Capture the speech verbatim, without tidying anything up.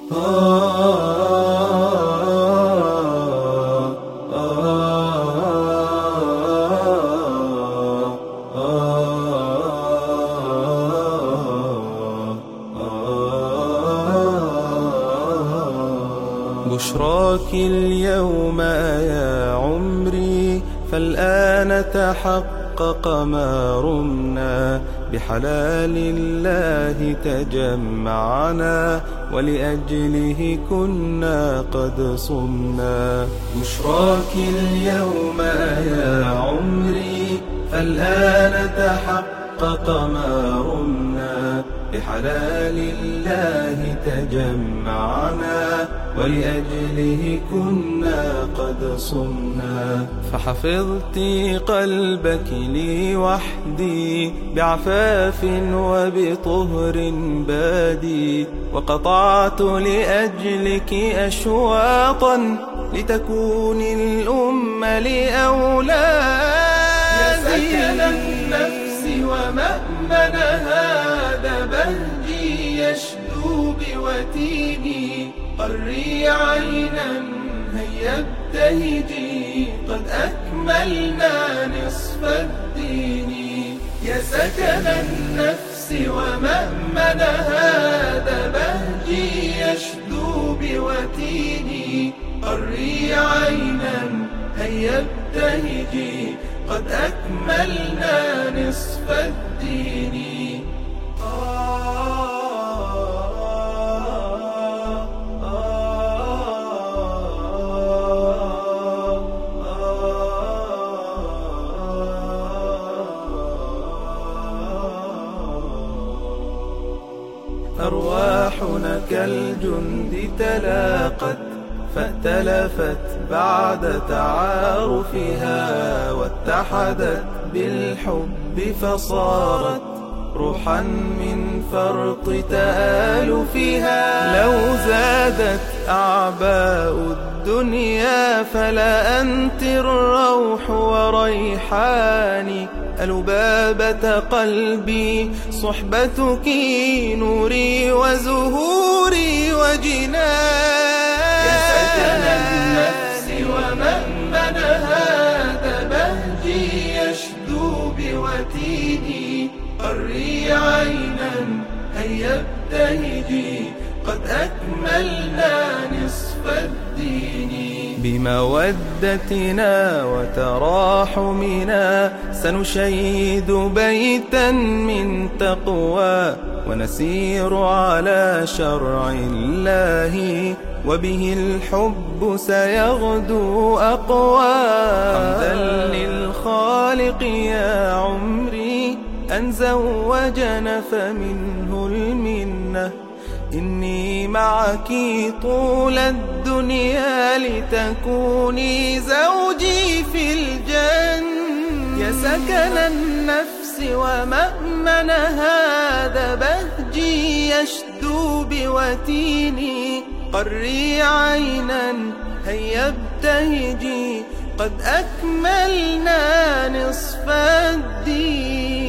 بشراك اليوم يا عمري فالآن تحقق ما رمنا، بحلال الله تجمعنا ولأجله كنا قد صمنا. بشراك اليوم يا عمري فالآن تحقق ما رمنا، بحلال الله تجمعنا ولأجله كنا قد صمنا. فحفظت قلبك لي وحدي بعفاف وبطهر بادي، وقطعت لأجلك أشواطا لتكوني الأم لأولادي. يا سكن النفس ومأمنها ذا بهجي يشدو بوتيني، قري عينا هيا ابتهجي قد أكملنا نصف الدين. يا سكن النفس ومأمنها ذا بهجي يشدو بوتيني، قري عينا هيا ابتهجي قد أكملنا نصف الدين. أرواحنا كالجند تلاقت فائتلفت بعد تعارفها، واتحدت بالحب فصارت روحا من فرط تآلفها. لو زادت أعباء الدنيا فلا أنت الروح وريحاني، ألبابة قلبي صحبتك نوري وزهوري وجناني. يا سكن النفس ومأمنها ذا بهجي يشدو بوتيني، قري عينا هيا ابتهجي قد أكملنا نصف الدين. بمودتنا وتراحمنا سنشيد بيتا من تقوى، ونسير على شرع الله وبه الحب سيغدو أقوى. حمدا للخالق يا عمري أن زوجنا فمنه المنة، إني معك طول الدنيا لتكوني زوجي في الجنة. يا سكن النفس ومأمنها ذا بهجي يشدو بوتيني، قري عينا هيا ابتهجي قد أكملنا نصف الدين.